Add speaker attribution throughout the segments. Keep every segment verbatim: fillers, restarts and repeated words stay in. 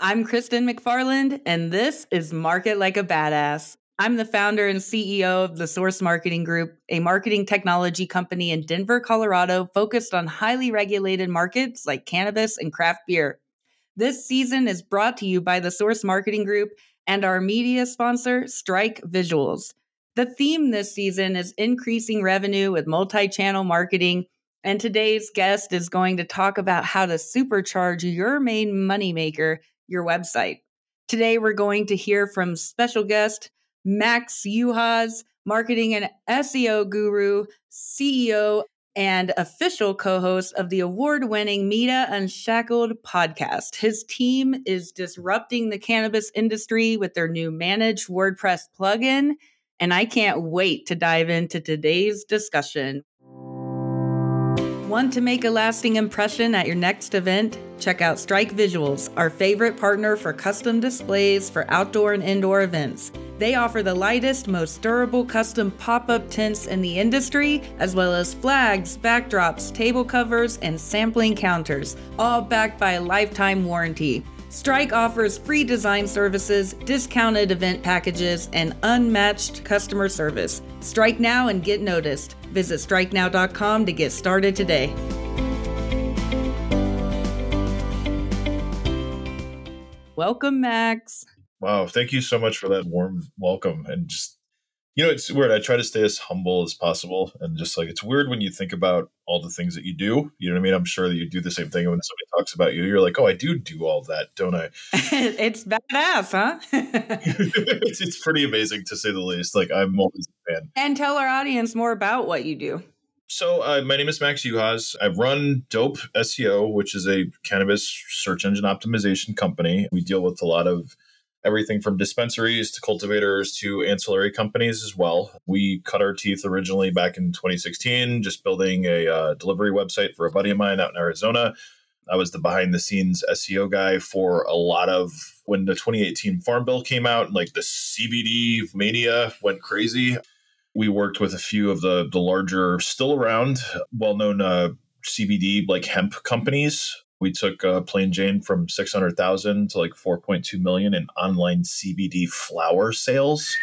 Speaker 1: I'm Kristen McFarland, and this is Market Like a Badass. I'm the founder and C E O of the Source Marketing Group, a marketing technology company in Denver, Colorado, focused on highly regulated markets like cannabis and craft beer. This season is brought to you by the Source Marketing Group and our media sponsor, Strike Visuals. The theme this season is increasing revenue with multi-channel marketing, and today's guest is going to talk about how to supercharge your main moneymaker, your website. Today, we're going to hear from special guest Max Juhas, marketing and S E O guru, C E O, and official co-host of the award-winning Meta Unshackled podcast. His team is disrupting the cannabis industry with their new managed WordPress plugin, and I can't wait to dive into today's discussion. Want to make a lasting impression at your next event? Check out Strike Visuals, our favorite partner for custom displays for outdoor and indoor events. They offer the lightest, most durable custom pop-up tents in the industry, as well as flags, backdrops, table covers, and sampling counters, all backed by a lifetime warranty. Strike offers free design services, discounted event packages, and unmatched customer service. Strike now and get noticed. Visit strike now dot com to get started today. Welcome, Max.
Speaker 2: Wow, thank you so much for that warm welcome. And just, you know, it's weird. I try to stay as humble as possible. And just like, it's weird when you think about all the things that you do. You know what I mean? I'm sure that you do the same thing when somebody talks about you. You're like, oh, I do do all that, don't I?
Speaker 1: It's badass, huh?
Speaker 2: it's, it's pretty amazing, to say the least. Like, I'm always a fan.
Speaker 1: And tell our audience more about what you do.
Speaker 2: So uh, my name is Max Juhas. I run Dope S E O, which is a cannabis search engine optimization company. We deal with a lot of everything from dispensaries to cultivators to ancillary companies as well. We cut our teeth originally back in twenty sixteen, just building a uh, delivery website for a buddy of mine out in Arizona. I was the behind the scenes S E O guy for a lot of when the twenty eighteen Farm Bill came out, and like the C B D mania went crazy. We worked with a few of the, the larger, still around, well-known uh, C B D, like hemp companies. We took uh, Plain Jane from six hundred thousand to like four point two million in online C B D flower sales.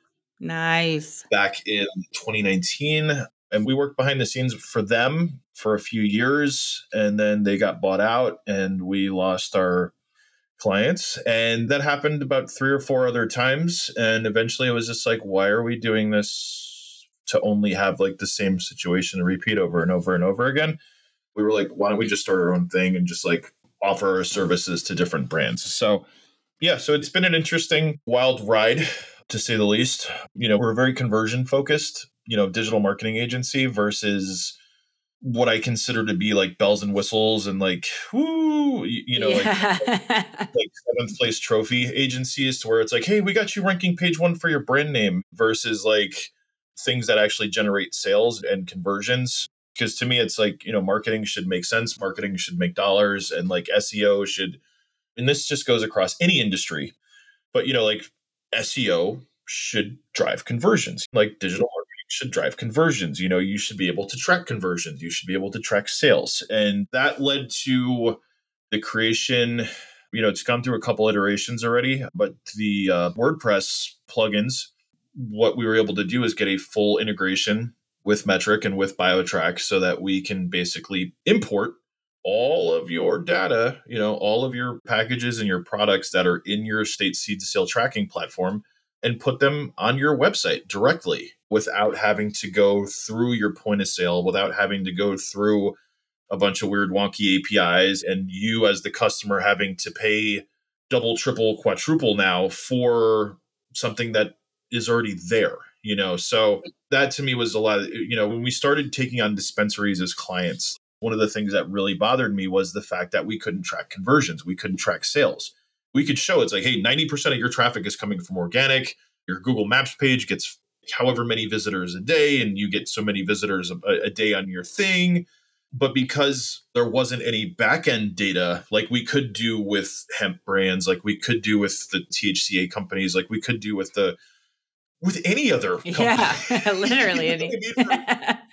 Speaker 1: Nice.
Speaker 2: Back in twenty nineteen. And we worked behind the scenes for them for a few years. And then they got bought out and we lost our clients. And that happened about three or four other times. And eventually it was just like, why are we doing this to only have like the same situation repeat over and over and over again? We were like, why don't we just start our own thing and just like offer our services to different brands? So yeah, so it's been an interesting, wild ride, to say the least. You know, we're very conversion focused, you know, digital marketing agency versus what I consider to be like bells and whistles and like, whoo, you, you know, yeah. like, like seventh place trophy agencies, to where it's like, hey, we got you ranking page one for your brand name, versus like things that actually generate sales and conversions. Because to me, it's like, you know, marketing should make sense. Marketing should make dollars, and like S E O should, and this just goes across any industry, but, you know, like S E O should drive conversions. Like digital marketing should drive conversions. You know, you should be able to track conversions. You should be able to track sales. And that led to the creation, you know, it's gone through a couple iterations already, but the uh, WordPress plugins, what we were able to do is get a full integration with Metric and with BioTrack, so that we can basically import all of your data, you know, all of your packages and your products that are in your state seed to sale tracking platform, and put them on your website directly without having to go through your point of sale, without having to go through a bunch of weird wonky A P Is, and you as the customer having to pay double, triple, quadruple now for something that is already there, you know? So that to me was a lot of, you know, when we started taking on dispensaries as clients, one of the things that really bothered me was the fact that we couldn't track conversions. We couldn't track sales. We could show it's like, hey, ninety percent of your traffic is coming from organic. Your Google Maps page gets however many visitors a day, and you get so many visitors a, a day on your thing. But because there wasn't any back-end data like we could do with hemp brands, like we could do with the T H C A companies, like we could do with the with any other company.
Speaker 1: Yeah, literally any.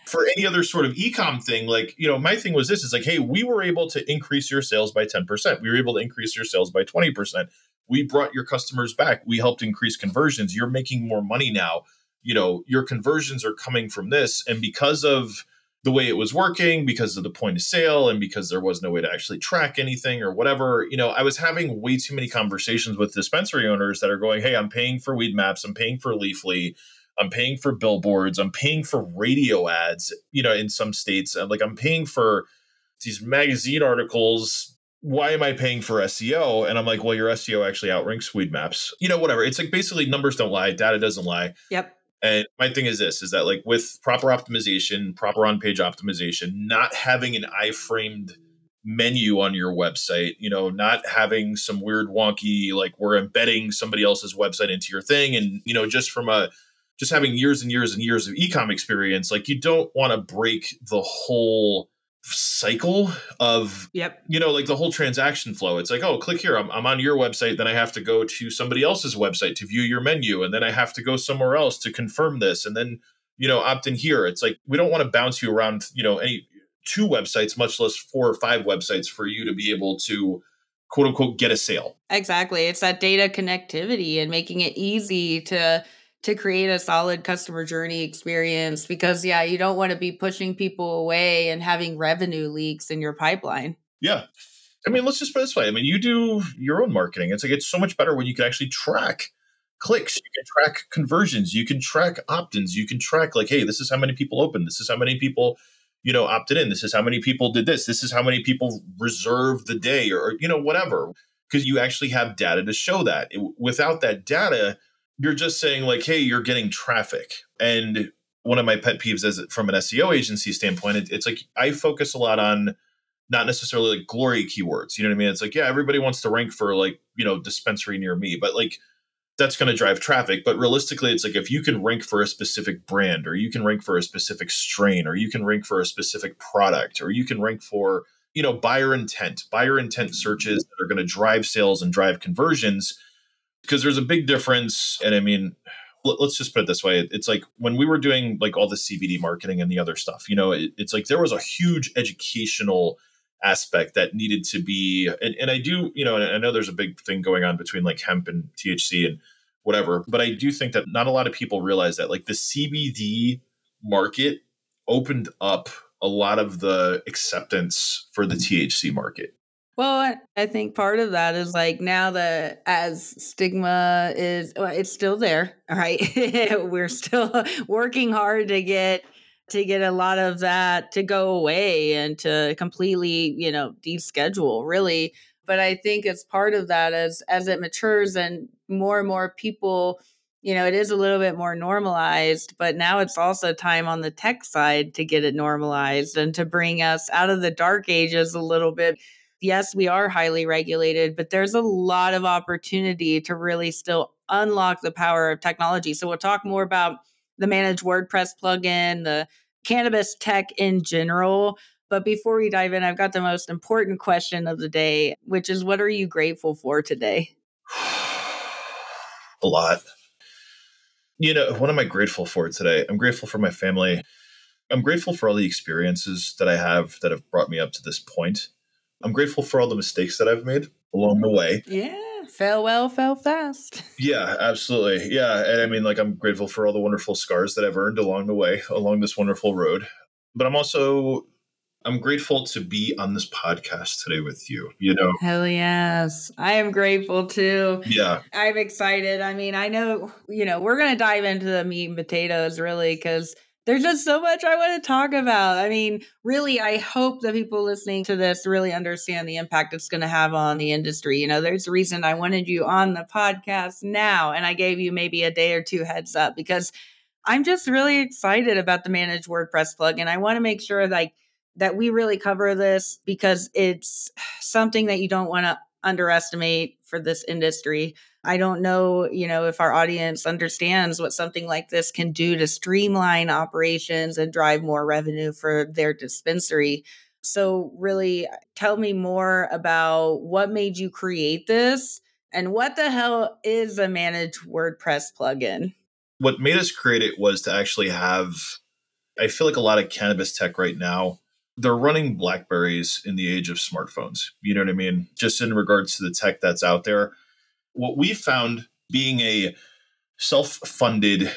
Speaker 2: for any other sort of e-com thing, like, you know, my thing was this, is like, hey, we were able to increase your sales by ten percent. We were able to increase your sales by twenty percent. We brought your customers back. We helped increase conversions. You're making more money now. You know, your conversions are coming from this. And because of the way it was working, because of the point of sale, and because there was no way to actually track anything or whatever, you know, I was having way too many conversations with dispensary owners that are going, hey, I'm paying for Weed Maps. I'm paying for Leafly. I'm paying for billboards. I'm paying for radio ads, you know, in some states. Like, I'm paying for these magazine articles. Why am I paying for S E O? And I'm like, well, your S E O actually outranks Weed Maps. You know, whatever. It's like basically numbers don't lie. Data doesn't lie.
Speaker 1: Yep.
Speaker 2: And my thing is this, is that like with proper optimization, proper on-page optimization, not having an iframed menu on your website, you know, not having some weird wonky, like we're embedding somebody else's website into your thing. And, you know, just from a, just having years and years and years of e-com experience, like you don't want to break the whole cycle of,
Speaker 1: yep.
Speaker 2: you know, like the whole transaction flow. It's like, oh, click here. I'm, I'm on your website. Then I have to go to somebody else's website to view your menu. And then I have to go somewhere else to confirm this. And then, you know, opt in here. It's like, we don't want to bounce you around, you know, any two websites, much less four or five websites for you to be able to quote unquote, get a sale.
Speaker 1: Exactly. It's that data connectivity and making it easy to to create a solid customer journey experience, because yeah, you don't want to be pushing people away and having revenue leaks in your pipeline.
Speaker 2: Yeah. I mean, let's just put it this way. I mean, you do your own marketing. It's like, it's so much better when you can actually track clicks, you can track conversions, you can track opt-ins, you can track like, hey, this is how many people opened, this is how many people, you know, opted in, this is how many people did this, this is how many people reserved the day, or, you know, whatever, because you actually have data to show that. It, without that data, you're just saying like, hey, you're getting traffic. And one of my pet peeves is from an S E O agency standpoint, it, it's like I focus a lot on not necessarily like glory keywords. You know what I mean? It's like, yeah, everybody wants to rank for like, you know, dispensary near me, but like that's going to drive traffic. But realistically, it's like if you can rank for a specific brand, or you can rank for a specific strain, or you can rank for a specific product, or you can rank for, you know, buyer intent, buyer intent searches that are going to drive sales and drive conversions. Because there's a big difference. And I mean, let's just put it this way. It's like when we were doing like all the C B D marketing and the other stuff, you know, it, it's like there was a huge educational aspect that needed to be, and, and I do, you know, and I know there's a big thing going on between like hemp and T H C and whatever, but I do think that not a lot of people realize that like the C B D market opened up a lot of the acceptance for the T H C market.
Speaker 1: Well, I think part of that is like now that as stigma is, well, it's still there, right? We're still working hard to get to get a lot of that to go away and to completely, you know, deschedule really. But I think it's part of that as as it matures and more and more people, you know, it is a little bit more normalized, but now it's also time on the tech side to get it normalized and to bring us out of the dark ages a little bit. Yes, we are highly regulated, but there's a lot of opportunity to really still unlock the power of technology. So we'll talk more about the managed WordPress plugin, the cannabis tech in general. But before we dive in, I've got the most important question of the day, which is, what are you grateful for today?
Speaker 2: A lot. You know, what am I grateful for today? I'm grateful for my family. I'm grateful for all the experiences that I have that have brought me up to this point. I'm grateful for all the mistakes that I've made along the way.
Speaker 1: Yeah, fell well, fell fast.
Speaker 2: Yeah, absolutely. Yeah. And I mean, like, I'm grateful for all the wonderful scars that I've earned along the way, along this wonderful road. But I'm also, I'm grateful to be on this podcast today with you, you know?
Speaker 1: Hell yes. I am grateful too.
Speaker 2: Yeah.
Speaker 1: I'm excited. I mean, I know, you know, we're going to dive into the meat and potatoes really, because there's just so much I want to talk about. I mean, really, I hope that people listening to this really understand the impact it's going to have on the industry. You know, there's a reason I wanted you on the podcast now, and I gave you maybe a day or two heads up, because I'm just really excited about the managed WordPress plugin. I want to make sure like that we really cover this, because it's something that you don't want to underestimate for this industry. I don't know, you know, if our audience understands what something like this can do to streamline operations and drive more revenue for their dispensary. So really tell me more about what made you create this and what the hell is a managed WordPress plugin?
Speaker 2: What made us create it was to actually have I feel like a lot of cannabis tech right now, they're running Blackberries in the age of smartphones. You know what I mean? Just in regards to the tech that's out there. What we found being a self-funded,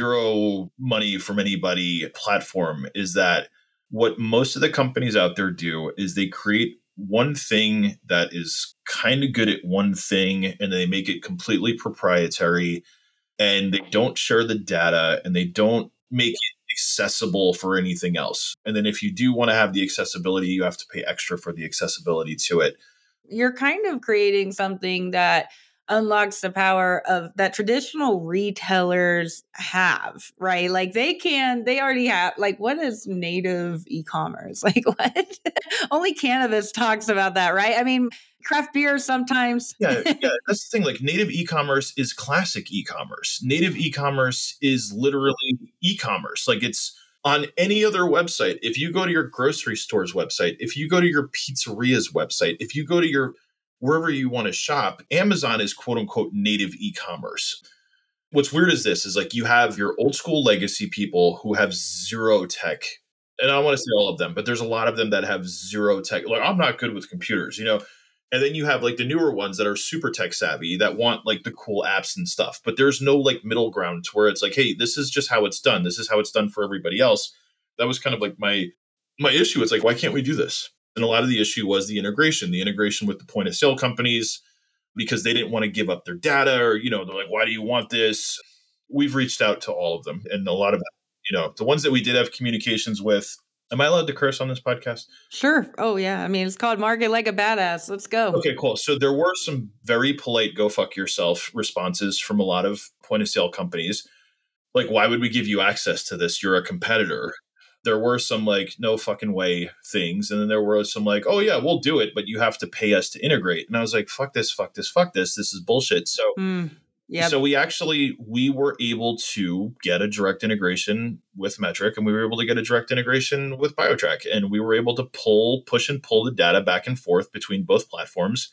Speaker 2: zero money from anybody platform is that what most of the companies out there do is they create one thing that is kind of good at one thing and they make it completely proprietary and they don't share the data and they don't make it accessible for anything else. And then if you do want to have the accessibility, you have to pay extra for the accessibility to it.
Speaker 1: You're kind of creating something that unlocks the power of that traditional retailers have, right? Like they can, they already have, like, what is native e-commerce? Like what? Only cannabis talks about that, right? I mean, craft beer sometimes.
Speaker 2: yeah, yeah, that's the thing. Like native e-commerce is classic e-commerce. Native e-commerce is literally e-commerce. Like it's on any other website. If you go to your grocery store's website, if you go to your pizzeria's website, if you go to your wherever you want to shop, Amazon is quote unquote native e-commerce. What's weird is this is like you have your old school legacy people who have zero tech. And I don't want to say all of them, but there's a lot of them that have zero tech. Like I'm not good with computers, you know. And then you have like the newer ones that are super tech savvy that want like the cool apps and stuff. But there's no like middle ground to where it's like, hey, this is just how it's done. This is how it's done for everybody else. That was kind of like my my issue. It's like, why can't we do this? And a lot of the issue was the integration, the integration with the point of sale companies, because they didn't want to give up their data or, you know, they're like, why do you want this? We've reached out to all of them. And a lot of, you know, the ones that we did have communications with. Am I allowed to curse on this podcast?
Speaker 1: Sure. Oh, yeah. I mean, it's called Market Like a Badass. Let's go.
Speaker 2: Okay, cool. So there were some very polite go fuck yourself responses from a lot of point of sale companies. Like, why would we give you access to this? You're a competitor. There were some like, no fucking way things. And then there were some like, oh, yeah, we'll do it, but you have to pay us to integrate. And I was like, fuck this, fuck this, fuck this. This is bullshit. So,
Speaker 1: Mm, yep.
Speaker 2: so we actually, we were able to get a direct integration with Metrc and we were able to get a direct integration with BioTrack. And we were able to pull, push and pull the data back and forth between both platforms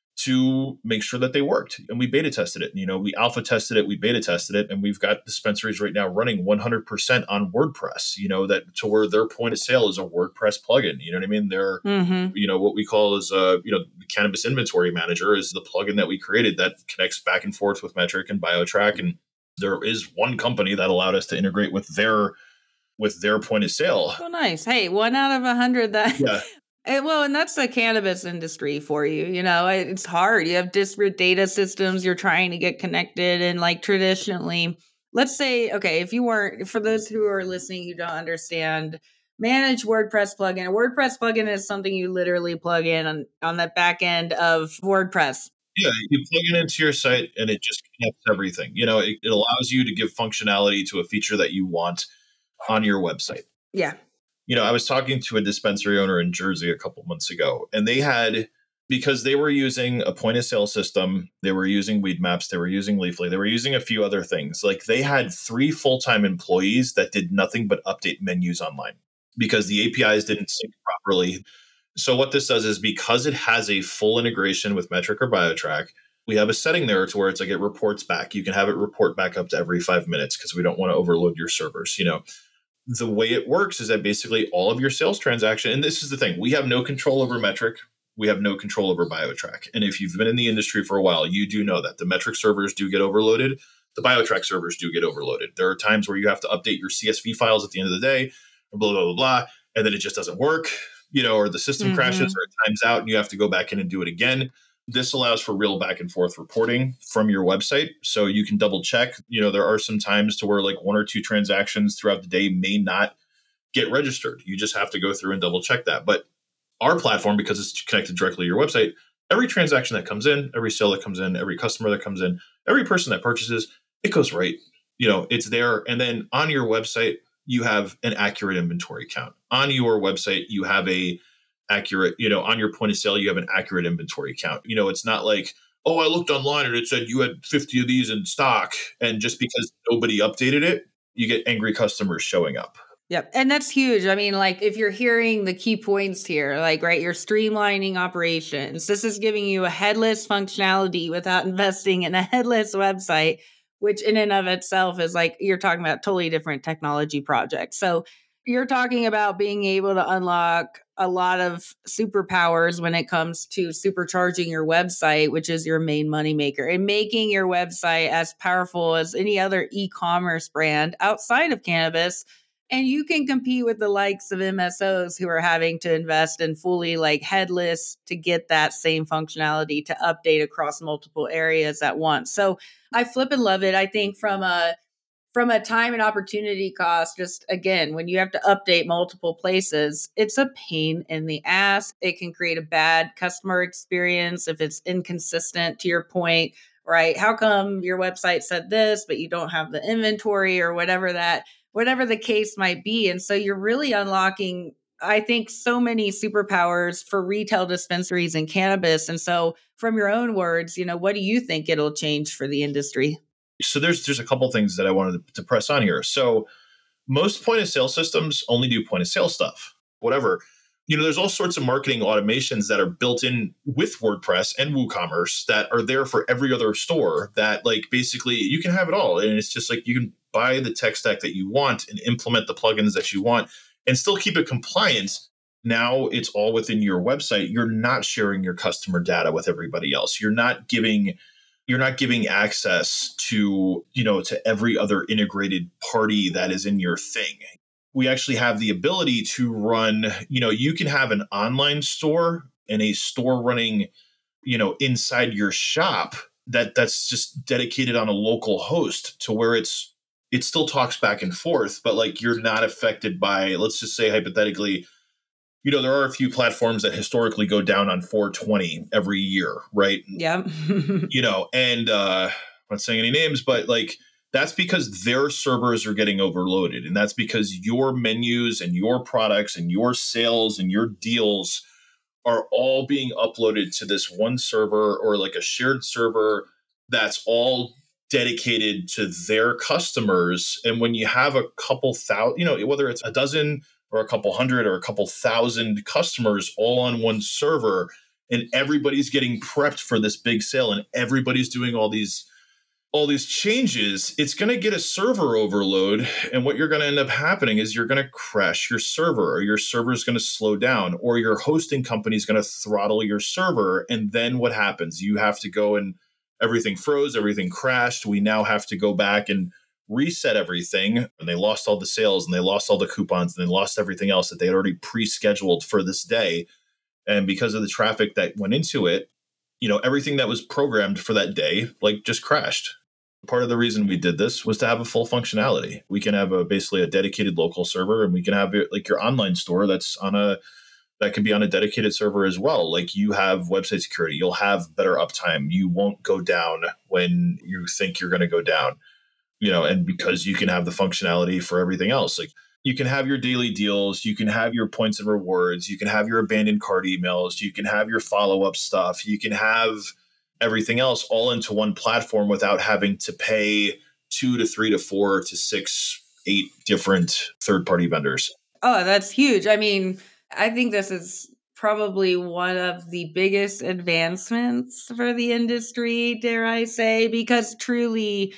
Speaker 2: to make sure that they worked. And we beta tested it. You know, we alpha tested it, we beta tested it, and we've got dispensaries right now running one hundred percent on WordPress, you know, that to where their point of sale is a WordPress plugin. You know what I mean? They're, mm-hmm. you know, what we call is, uh, you know, the Cannabis Inventory Manager is the plugin that we created that connects back and forth with Metrc and BioTrack. And there is one company that allowed us to integrate with their with their point of sale.
Speaker 1: Oh, nice. Hey, one out of a hundred that yeah. And, well, and that's the cannabis industry for you. You know, it's hard. You have disparate data systems. You're trying to get connected. And like traditionally, let's say, okay, if you weren't, for those who are listening, you don't understand, manage WordPress plugin. A WordPress plugin is something you literally plug in on, on the back end of WordPress.
Speaker 2: Yeah, you plug it into your site and it just connects everything. You know, it, it allows you to give functionality to a feature that you want on your website.
Speaker 1: Yeah.
Speaker 2: You know, I was talking to a dispensary owner in Jersey a couple months ago, and they had, because they were using a point of sale system, they were using Weedmaps, they were using Leafly, they were using a few other things. Like they had three full-time employees that did nothing but update menus online because the A P Is didn't sync properly. So what this does is because it has a full integration with Metrc or BioTrack, we have a setting there to where it's like it reports back. You can have it report back up to every five minutes because we don't want to overload your servers, you know. The way it works is that basically all of your sales transaction, and this is the thing, we have no control over Metrc. We have no control over BioTrack. And if you've been in the industry for a while, you do know that the Metrc servers do get overloaded. The BioTrack servers do get overloaded. There are times where you have to update your C S V files at the end of the day, blah, blah, blah, blah, and then it just doesn't work, you know, or the system mm-hmm. crashes or it times out and you have to go back in and do it again. This allows for real back and forth reporting from your website. So you can double check. You know, there are some times to where like one or two transactions throughout the day may not get registered. You just have to go through and double check that. But our platform, because it's connected directly to your website, every transaction that comes in, every sale that comes in, every customer that comes in, every person that purchases, it goes right. You know, it's there. And then on your website, you have an accurate inventory count. On your website, you have a accurate, you know, on your point of sale, you have an accurate inventory count. You know, it's not like, oh, I looked online and it said you had fifty of these in stock. And just because nobody updated it, you get angry customers showing up.
Speaker 1: Yep. And that's huge. I mean, like if you're hearing the key points here, like, right, you're streamlining operations. This is giving you a headless functionality without investing in a headless website, which in and of itself is like, you're talking about totally different technology projects. So You're talking about being able to unlock a lot of superpowers when it comes to supercharging your website, which is your main moneymaker, and making your website as powerful as any other e-commerce brand outside of cannabis. And you can compete with the likes of M S Os who are having to invest in fully like headless to get that same functionality to update across multiple areas at once. So I flip and love it. I think from a from a time and opportunity cost, just again, when you have to update multiple places, it's a pain in the ass. It can create a bad customer experience if it's inconsistent, to your point, right? How come your website said this, but you don't have the inventory or whatever that, whatever the case might be. And so you're really unlocking, I think, so many superpowers for retail dispensaries and cannabis. And so from your own words, you know, what do you think it'll change for the industry?
Speaker 2: So there's there's a couple things that I wanted to, to press on here. So most point of sale systems only do point of sale stuff, whatever. You know, there's all sorts of marketing automations that are built in with WordPress and WooCommerce that are there for every other store that like basically you can have it all. And it's just like you can buy the tech stack that you want and implement the plugins that you want and still keep it compliant. Now it's all within your website. You're not sharing your customer data with everybody else. You're not giving you're not giving access to, you know, to every other integrated party that is in your thing. We actually have the ability to run, you know, you can have an online store and a store running, you know, inside your shop that that's just dedicated on a local host to where it's it still talks back and forth, but like you're not affected by, let's just say hypothetically, you know, there are a few platforms that historically go down on four twenty every year, right?
Speaker 1: Yeah.
Speaker 2: You know, and uh, I'm not saying any names, but like that's because their servers are getting overloaded. And that's because your menus and your products and your sales and your deals are all being uploaded to this one server or like a shared server that's all dedicated to their customers. And when you have a couple thousand, you know, whether it's a dozen or a couple hundred or a couple thousand customers all on one server, and everybody's getting prepped for this big sale and everybody's doing all these all these changes, it's going to get a server overload. And what you're going to end up happening is you're going to crash your server, or your server is going to slow down, or your hosting company is going to throttle your server. And then what happens? You have to go and everything froze, everything crashed. We now have to go back and reset everything. And they lost all the sales and they lost all the coupons and they lost everything else that they had already pre-scheduled for this day. And because of the traffic that went into it, you know, everything that was programmed for that day, like just crashed. Part of the reason we did this was to have a full functionality. We can have a basically a dedicated local server, and we can have like your online store that's on a that can be on a dedicated server as well. Like you have website security, you'll have better uptime. You won't go down when you think you're going to go down, you know, and because you can have the functionality for everything else. Like you can have your daily deals, you can have your points and rewards, you can have your abandoned cart emails, you can have your follow-up stuff, you can have everything else all into one platform without having to pay two to three to four to six, eight different third-party vendors.
Speaker 1: Oh, that's huge. I mean, I think this is probably one of the biggest advancements for the industry, dare I say, because truly,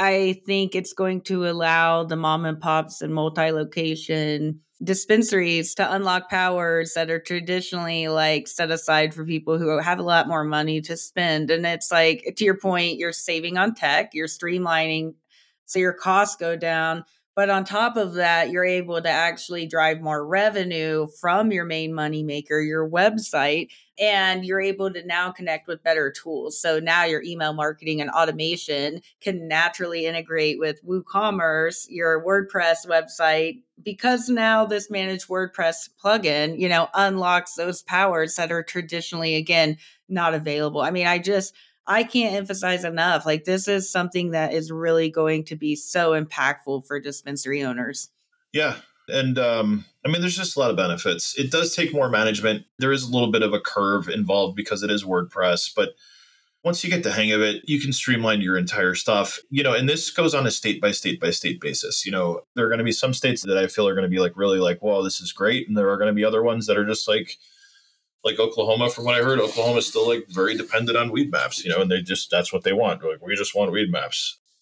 Speaker 1: I think it's going to allow the mom and pops and multi-location dispensaries to unlock powers that are traditionally like set aside for people who have a lot more money to spend. And it's like, to your point, you're saving on tech, you're streamlining, so your costs go down. But on top of that, you're able to actually drive more revenue from your main money maker, your website, and you're able to now connect with better tools. So now your email marketing and automation can naturally integrate with WooCommerce, your WordPress website, because now this managed WordPress plugin, you know, unlocks those powers that are traditionally, again, not available. I mean, I just, I can't emphasize enough. Like, this is something that is really going to be so impactful for dispensary owners.
Speaker 2: Yeah. And um, I mean, there's just a lot of benefits. It does take more management. There is a little bit of a curve involved because it is WordPress, but once you get the hang of it, you can streamline your entire stuff, you know, and this goes on a state by state by state basis. You know, there are going to be some states that I feel are going to be like, really like, wow, this is great. And there are going to be other ones that are just like, like Oklahoma, from what I heard, Oklahoma is still like very dependent on weed maps, you know, and they just, that's what they want. Like, we just want weed maps.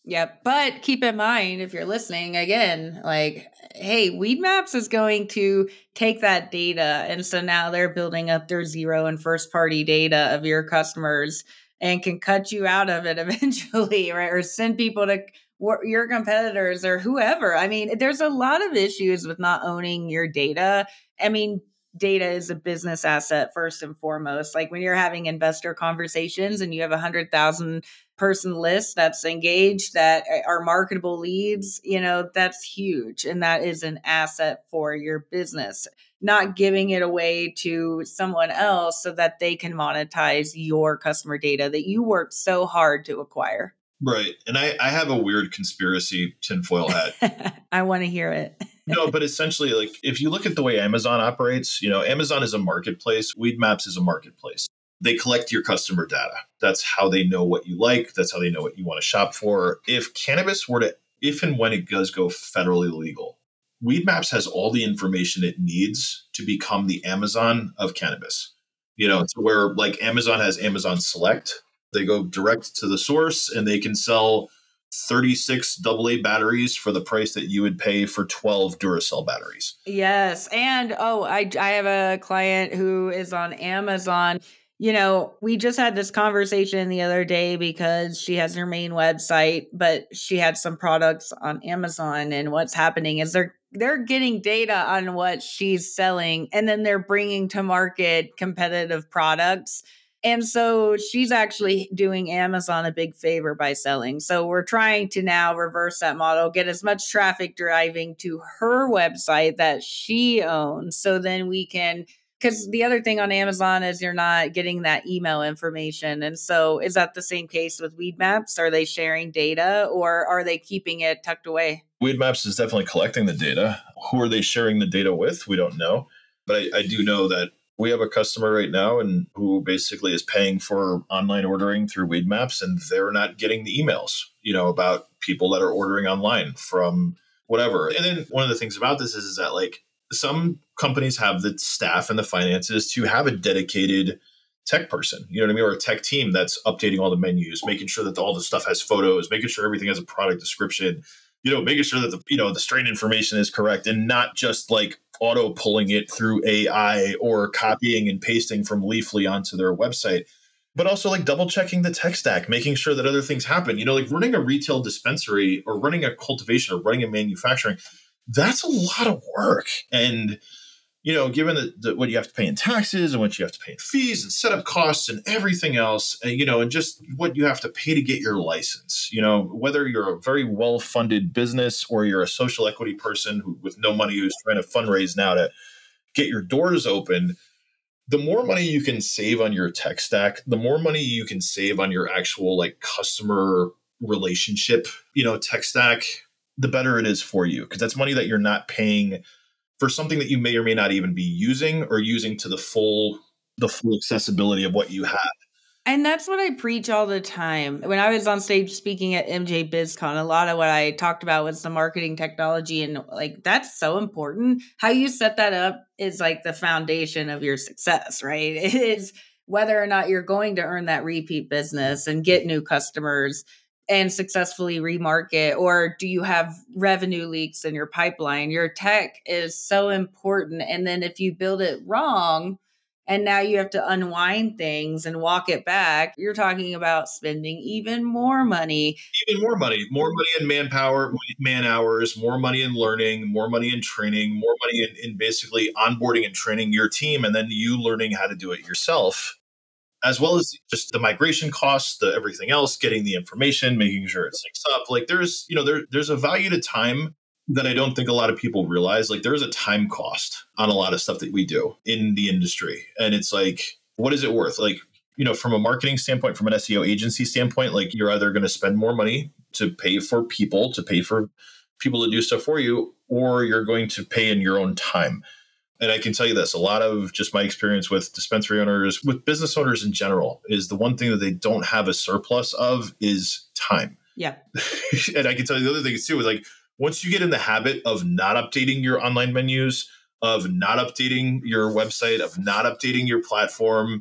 Speaker 1: Yep. But keep in mind, if you're listening again, like, hey, Weedmaps is going to take that data. And so now they're building up their zero and first party data of your customers and can cut you out of it eventually, right? Or send people to wor- your competitors or whoever. I mean, there's a lot of issues with not owning your data. I mean, data is a business asset first and foremost. Like when you're having investor conversations and you have a hundred thousand person list that's engaged that are marketable leads, you know, that's huge. And that is an asset for your business, not giving it away to someone else so that they can monetize your customer data that you worked so hard to acquire.
Speaker 2: Right. And I, I have a weird conspiracy tinfoil hat.
Speaker 1: I want to hear it.
Speaker 2: No, but essentially, like if you look at the way Amazon operates, you know, Amazon is a marketplace, Weedmaps is a marketplace. They collect your customer data. That's how they know what you like. That's how they know what you want to shop for. If cannabis were to, if and when it does go federally legal, Weedmaps has all the information it needs to become the Amazon of cannabis. You know, to where like Amazon has Amazon Select, they go direct to the source and they can sell thirty-six double A batteries for the price that you would pay for twelve Duracell batteries.
Speaker 1: Yes. And oh, I I have a client who is on Amazon. You know, we just had this conversation the other day because she has her main website, but she had some products on Amazon, and what's happening is they're they're getting data on what she's selling and then they're bringing to market competitive products. And so she's actually doing Amazon a big favor by selling. So we're trying to now reverse that model, get as much traffic driving to her website that she owns. So then we can, because the other thing on Amazon is you're not getting that email information. And so is that the same case with Weedmaps? Are they sharing data or are they keeping it tucked away?
Speaker 2: Weedmaps is definitely collecting the data. Who are they sharing the data with? We don't know. But I, I do know that we have a customer right now and who basically is paying for online ordering through Weedmaps, and they're not getting the emails, you know, about people that are ordering online from whatever. And then one of the things about this is, is that like some companies have the staff and the finances to have a dedicated tech person, you know what I mean, or a tech team that's updating all the menus, making sure that all the stuff has photos, making sure everything has a product description, you know, making sure that the, you know, the strain information is correct and not just like auto pulling it through A I or copying and pasting from Leafly onto their website, but also like double checking the tech stack, making sure that other things happen. You know, like running a retail dispensary or running a cultivation or running a manufacturing, that's a lot of work. And you know, given the, the, what you have to pay in taxes and what you have to pay in fees and setup costs and everything else, and, you know, and just what you have to pay to get your license, you know, whether you're a very well-funded business or you're a social equity person who, with no money who's trying to fundraise now to get your doors open, the more money you can save on your tech stack, the more money you can save on your actual like customer relationship, you know, tech stack, the better it is for you because that's money that you're not paying for something that you may or may not even be using or using to the full the full accessibility of what you have.
Speaker 1: And that's what I preach all the time. When I was on stage speaking at M J BizCon, a lot of what I talked about was the marketing technology. And like, that's so important. How you set that up is like the foundation of your success, right? It is whether or not you're going to earn that repeat business and get new customers and successfully remarket, or do you have revenue leaks in your pipeline? Your tech is so important. And then if you build it wrong, and now you have to unwind things and walk it back, you're talking about spending even more money.
Speaker 2: Even more money, more money in manpower, man hours, more money in learning, more money in training, more money in, in basically onboarding and training your team, and then you learning how to do it yourself, as well as just the migration costs, the everything else, getting the information, making sure it syncs up. Like there's, you know, there, there's a value to time that I don't think a lot of people realize. Like there is a time cost on a lot of stuff that we do in the industry. And it's like, what is it worth? Like, you know, from a marketing standpoint, from an S E O agency standpoint, like you're either going to spend more money to pay for people, to pay for people to do stuff for you, or you're going to pay in your own time. And I can tell you this, a lot of just my experience with dispensary owners, with business owners in general, is the one thing that they don't have a surplus of is time.
Speaker 1: Yeah.
Speaker 2: And I can tell you the other thing is too, is like, once you get in the habit of not updating your online menus, of not updating your website, of not updating your platform,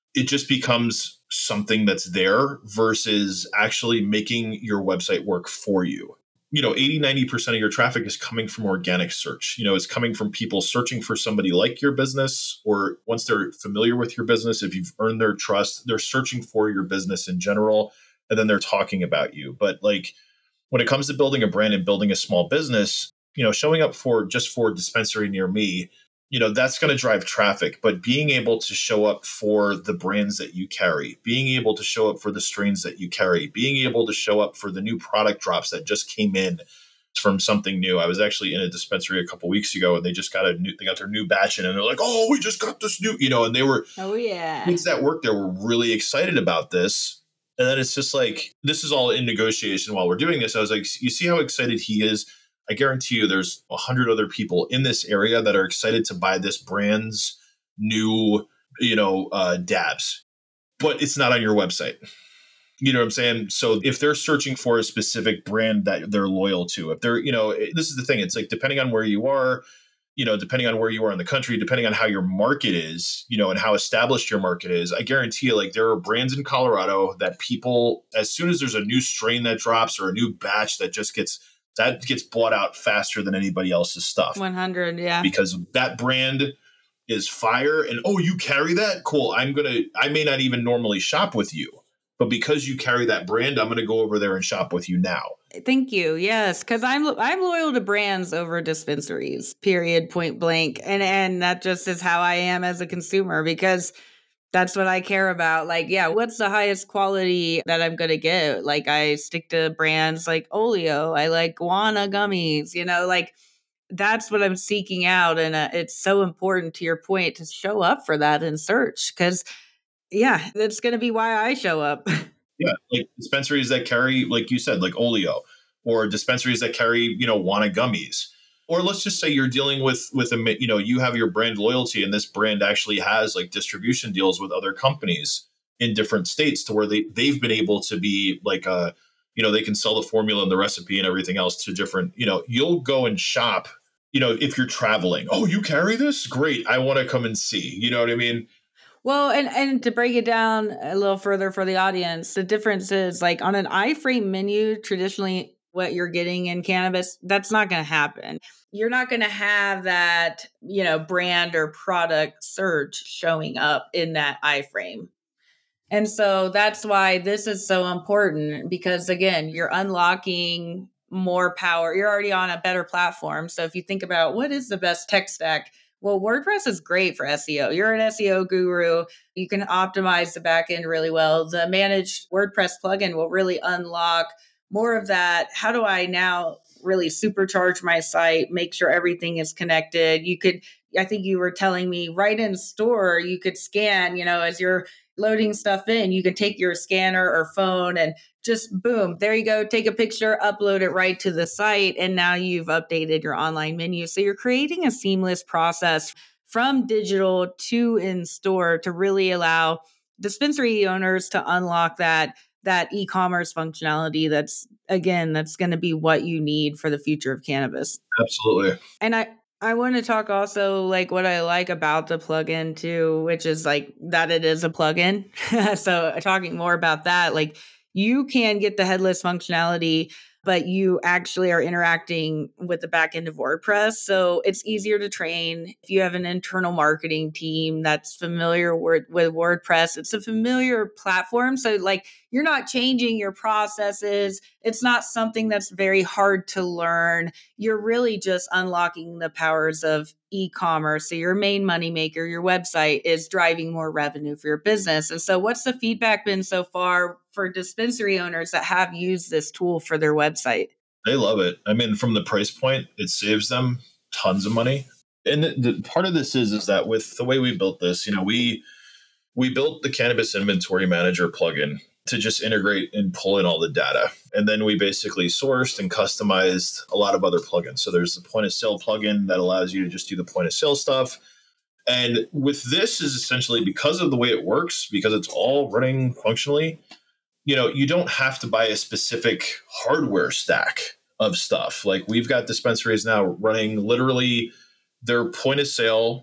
Speaker 2: it just becomes something that's there versus actually making your website work for you. You know, eighty, ninety percent of your traffic is coming from organic search. You know, it's coming from people searching for somebody like your business, or once they're familiar with your business, if you've earned their trust, they're searching for your business in general, and then they're talking about you. But like when it comes to building a brand and building a small business, you know, showing up for just for dispensary near me, you know, that's going to drive traffic. But being able to show up for the brands that you carry, being able to show up for the strains that you carry, being able to show up for the new product drops that just came in from something new. I was actually in a dispensary a couple weeks ago, and they just got a new, they got their new batch in, and they're like, "Oh, we just got this new," you know, and they were,
Speaker 1: oh yeah,
Speaker 2: kids that work there were really excited about this. And then it's just like, this is all in negotiation while we're doing this. I was like, you see how excited he is? I guarantee you there's a hundred other people in this area that are excited to buy this brand's new, you know, uh, dabs, but it's not on your website. You know what I'm saying? So if they're searching for a specific brand that they're loyal to, if they're, you know, this is the thing. It's like, depending on where you are, you know, depending on where you are in the country, depending on how your market is, you know, and how established your market is, I guarantee you, like, there are brands in Colorado that people, as soon as there's a new strain that drops or a new batch that just gets, that gets bought out faster than anybody else's stuff.
Speaker 1: one hundred, yeah.
Speaker 2: Because that brand is fire, and, oh, you carry that? Cool. I'm going to, I may not even normally shop with you, but because you carry that brand, I'm going to go over there and shop with you now.
Speaker 1: Thank you. Yes, because I'm I'm loyal to brands over dispensaries. Period. Point blank. And and that just is how I am as a consumer, because that's what I care about. Like, yeah, what's the highest quality that I'm gonna get? Like, I stick to brands like Oleo. I like guana gummies. You know, like that's what I'm seeking out, and uh, it's so important, to your point, to show up for that in search, because yeah, that's gonna be why I show up.
Speaker 2: Yeah, like dispensaries that carry, like you said, like Oleo, or dispensaries that carry, you know, Wana gummies. Or let's just say you're dealing with with a, you know, you have your brand loyalty, and this brand actually has like distribution deals with other companies in different states, to where they they've been able to be like a, you know, they can sell the formula and the recipe and everything else to different, you know, you'll go and shop, you know, if you're traveling. Oh, you carry this? Great. I want to come and see. You know what I mean?
Speaker 1: Well, and and to break it down a little further for the audience, the difference is, like, on an iFrame menu, traditionally what you're getting in cannabis, that's not going to happen. You're not going to have that, you know, brand or product search showing up in that iFrame. And so that's why this is so important, because again, you're unlocking more power. You're already on a better platform. So if you think about what is the best tech stack, well, WordPress is great for S E O. You're an S E O guru. You can optimize the backend really well. The managed WordPress plugin will really unlock more of that. How do I now really supercharge my site, make sure everything is connected? You could, I think you were telling me, right in store, you could scan, you know, as you're loading stuff in, you can take your scanner or phone and just boom, there you go, take a picture, upload it right to the site, and now you've updated your online menu. So you're creating a seamless process from digital to in store to really allow dispensary owners to unlock that that e-commerce functionality. That's, again, that's going to be what you need for the future of cannabis.
Speaker 2: Absolutely.
Speaker 1: And I I want to talk also, like, what I like about the plugin too, which is like that it is a plugin. So talking more about that, like, you can get the headless functionality, but you actually are interacting with the back end of WordPress. So it's easier to train. If you have an internal marketing team that's familiar with, with WordPress, it's a familiar platform. So, like, you're not changing your processes. It's not something that's very hard to learn. You're really just unlocking the powers of e-commerce. So your main moneymaker, your website, is driving more revenue for your business. And so what's the feedback been so far for dispensary owners that have used this tool for their website?
Speaker 2: They love it. I mean, from the price point, it saves them tons of money. And the, the part of this is, is that with the way we built this, you know, we we built the Cannabis Inventory Manager plugin to just integrate and pull in all the data. And then we basically sourced and customized a lot of other plugins. So there's the point of sale plugin that allows you to just do the point of sale stuff. And with this is essentially, because of the way it works, because it's all running functionally, you know, you don't have to buy a specific hardware stack of stuff. Like, we've got dispensaries now running literally their point of sale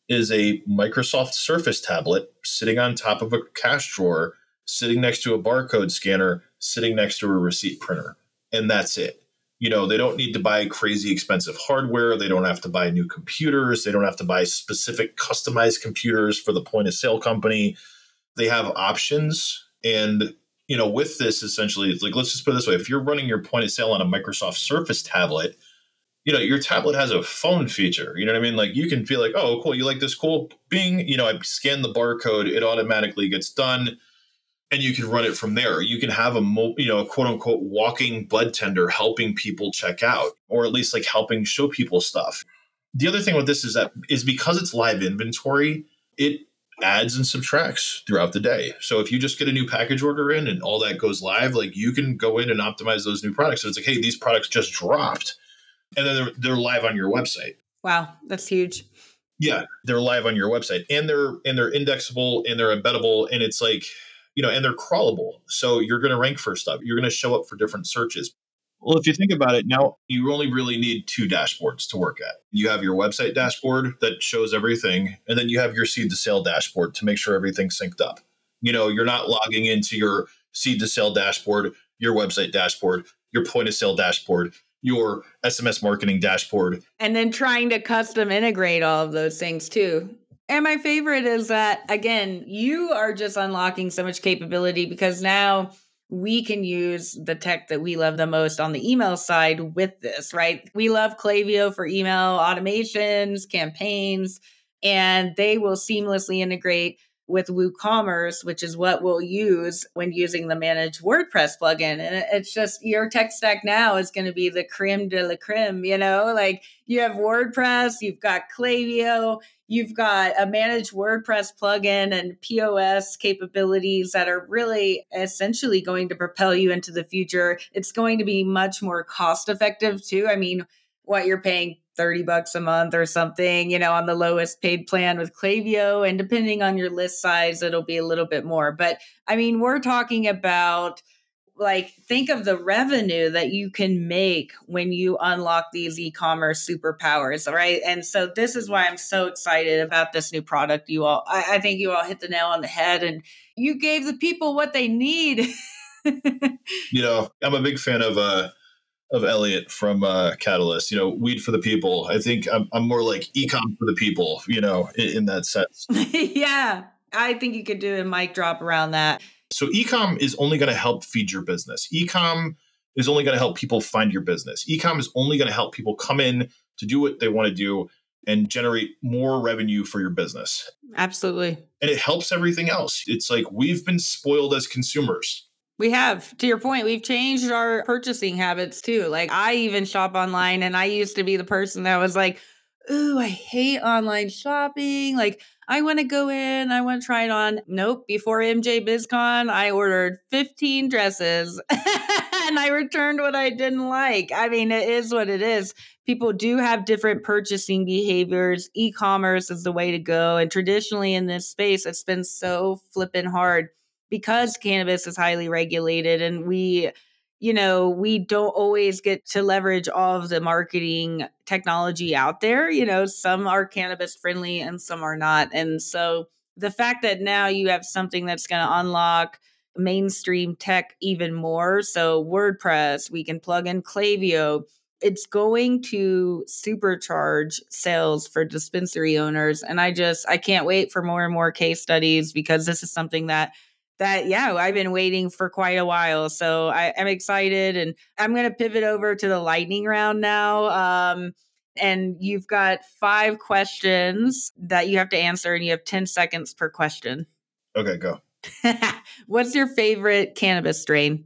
Speaker 2: is a Microsoft Surface tablet sitting on top of a cash drawer, sitting next to a barcode scanner, sitting next to a receipt printer. And that's it. You know, they don't need to buy crazy expensive hardware. They don't have to buy new computers. They don't have to buy specific customized computers for the point of sale company. They have options. And, you know, with this, essentially, it's like, let's just put it this way. If you're running your point of sale on a Microsoft Surface tablet, you know, your tablet has a phone feature. You know what I mean? Like you can feel like, oh, cool. You like this? Cool. Bing, you know, I scan the barcode. It automatically gets done. And you can run it from there. You can have a, you know, a quote unquote walking blood tender helping people check out, or at least like helping show people stuff. The other thing with this is that is because it's live inventory, it adds and subtracts throughout the day. So if you just get a new package order in and all that goes live, like you can go in and optimize those new products. So it's like, hey, these products just dropped, and then they're, they're live on your website.
Speaker 1: Wow, that's huge.
Speaker 2: Yeah, they're live on your website, and they're and they're indexable and they're embeddable, and it's like, you know, and they're crawlable. So you're going to rank for stuff. You're going to show up for different searches. Well, if you think about it now, you only really need two dashboards to work at. You have your website dashboard that shows everything, and then you have your seed to sale dashboard to make sure everything's synced up. You know, you're not logging into your seed to sale dashboard, your website dashboard, your point of sale dashboard, your S M S marketing dashboard.
Speaker 1: And then trying to custom integrate all of those things too. And my favorite is that, again, you are just unlocking so much capability because now we can use the tech that we love the most on the email side with this, right? We love Klaviyo for email automations, campaigns, and they will seamlessly integrate with WooCommerce, which is what we'll use when using the Managed WordPress plugin. And it's just your tech stack now is going to be the creme de la creme, you know, like you have WordPress, you've got Klaviyo, you've got a Managed WordPress plugin and P O S capabilities that are really essentially going to propel you into the future. It's going to be much more cost effective too. I mean, what you're paying thirty bucks a month or something, you know, on the lowest paid plan with Klaviyo. And depending on your list size, it'll be a little bit more. But I mean, we're talking about like, think of the revenue that you can make when you unlock these e-commerce superpowers, right? And so this is why I'm so excited about this new product. You all, I, I think you all hit the nail on the head and you gave the people what they need.
Speaker 2: You know, I'm a big fan of, uh, of Elliot from uh, Catalyst, you know, weed for the people. I think I'm, I'm more like e-com for the people, you know, in, in that sense.
Speaker 1: Yeah, I think you could do a mic drop around that.
Speaker 2: So e-com is only going to help feed your business. E-com is only going to help people find your business. E-com is only going to help people come in to do what they want to do and generate more revenue for your business.
Speaker 1: Absolutely.
Speaker 2: And it helps everything else. It's like we've been spoiled as consumers.
Speaker 1: We have. To your point, we've changed our purchasing habits too. Like I even shop online and I used to be the person that was like, ooh, I hate online shopping. Like I want to go in, I want to try it on. Nope. Before M J BizCon, I ordered fifteen dresses and I returned what I didn't like. I mean, it is what it is. People do have different purchasing behaviors. E-commerce is the way to go. And traditionally in this space, it's been so flippin' hard because cannabis is highly regulated and we, you know, we don't always get to leverage all of the marketing technology out there. You know, some are cannabis friendly and some are not. And so the fact that now you have something that's going to unlock mainstream tech even more. So WordPress, we can plug in Klaviyo. It's going to supercharge sales for dispensary owners. And I just, I can't wait for more and more case studies because this is something that That, yeah, I've been waiting for quite a while. So I, I'm excited and I'm going to pivot over to the lightning round now. Um, and you've got five questions that you have to answer and you have ten seconds per question.
Speaker 2: Okay, go.
Speaker 1: What's your favorite cannabis strain?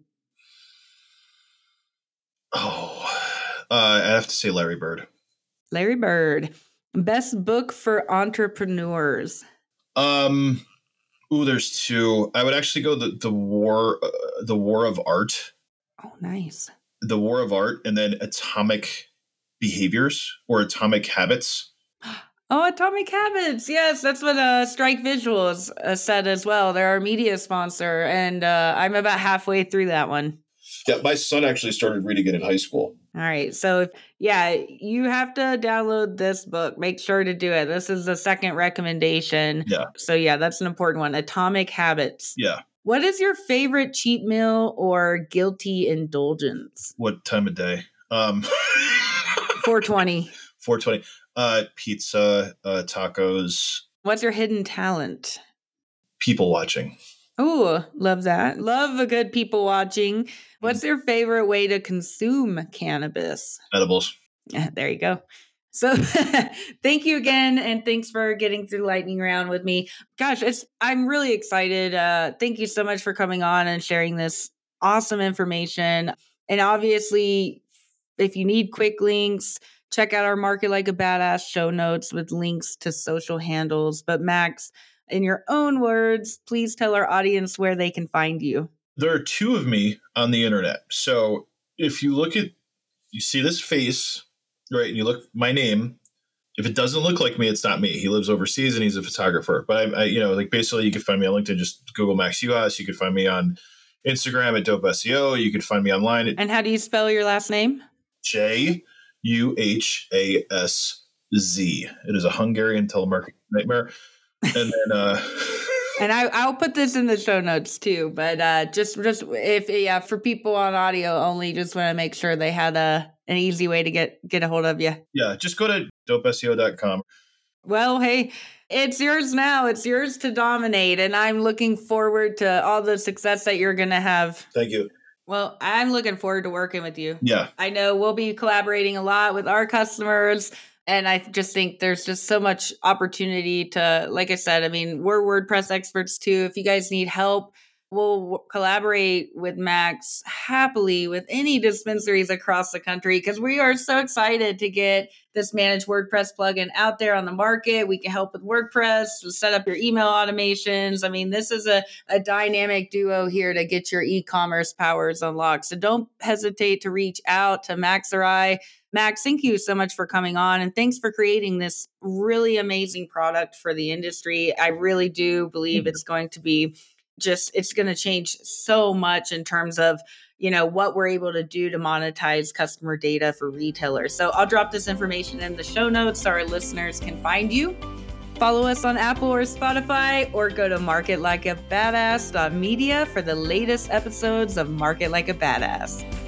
Speaker 2: Oh, uh, I have to say Larry Bird.
Speaker 1: Larry Bird. Best book for entrepreneurs?
Speaker 2: Um... Ooh, there's two. I would actually go the the war, uh, the War of Art.
Speaker 1: Oh, nice.
Speaker 2: The War of Art, and then Atomic Behaviors or Atomic Habits.
Speaker 1: Oh, Atomic Habits. Yes, that's what uh, Strike Visuals uh, said as well. They're our media sponsor, and uh, I'm about halfway through that one.
Speaker 2: Yeah, my son actually started reading it in high school.
Speaker 1: All right. So, yeah, you have to download this book. Make sure to do it. This is the second recommendation.
Speaker 2: Yeah.
Speaker 1: So, yeah, that's an important one. Atomic Habits.
Speaker 2: Yeah.
Speaker 1: What is your favorite cheat meal or guilty indulgence?
Speaker 2: What time of day? Um,
Speaker 1: four twenty.
Speaker 2: four twenty. Uh, pizza, uh, tacos.
Speaker 1: What's your hidden talent?
Speaker 2: People watching.
Speaker 1: Oh, love that. Love a good people watching. What's your favorite way to consume cannabis?
Speaker 2: Edibles.
Speaker 1: Yeah, there you go. So thank you again. And thanks for getting through lightning round with me. Gosh, it's I'm really excited. Uh, thank you so much for coming on and sharing this awesome information. And obviously, if you need quick links, check out our Market Like a Badass show notes with links to social handles. But Max, in your own words, please tell our audience where they can find you.
Speaker 2: There are two of me on the internet. So if you look at, you see this face, right? And you look my name. If it doesn't look like me, it's not me. He lives overseas and he's a photographer. But I, I you know, like basically, you can find me on LinkedIn. Just Google Max U S. You can find me on Instagram at Dope S E O. You can find me online at
Speaker 1: And how do you spell your last name?
Speaker 2: J U H A S Z. It is a Hungarian telemarketing nightmare. And then, uh,
Speaker 1: and I, I'll put this in the show notes too. But uh, just, just if yeah, for people on audio only, just want to make sure they had a an easy way to get get a hold of you.
Speaker 2: Yeah, just go to dope S E O dot com.
Speaker 1: Well, hey, it's yours now. It's yours to dominate, and I'm looking forward to all the success that you're going to have.
Speaker 2: Thank you.
Speaker 1: Well, I'm looking forward to working with you.
Speaker 2: Yeah,
Speaker 1: I know we'll be collaborating a lot with our customers. And I just think there's just so much opportunity to, like I said, I mean, we're WordPress experts too. If you guys need help, we'll collaborate with Max happily with any dispensaries across the country because we are so excited to get this managed WordPress plugin out there on the market. We can help with WordPress, set up your email automations. I mean, this is a, a dynamic duo here to get your e-commerce powers unlocked. So don't hesitate to reach out to Max or I. Max, thank you so much for coming on and thanks for creating this really amazing product for the industry. I really do believe it's going to be just, it's going to change so much in terms of, you know, what we're able to do to monetize customer data for retailers. So I'll drop this information in the show notes so our listeners can find you. Follow us on Apple or Spotify or go to market like a badass dot media for the latest episodes of Market Like a Badass.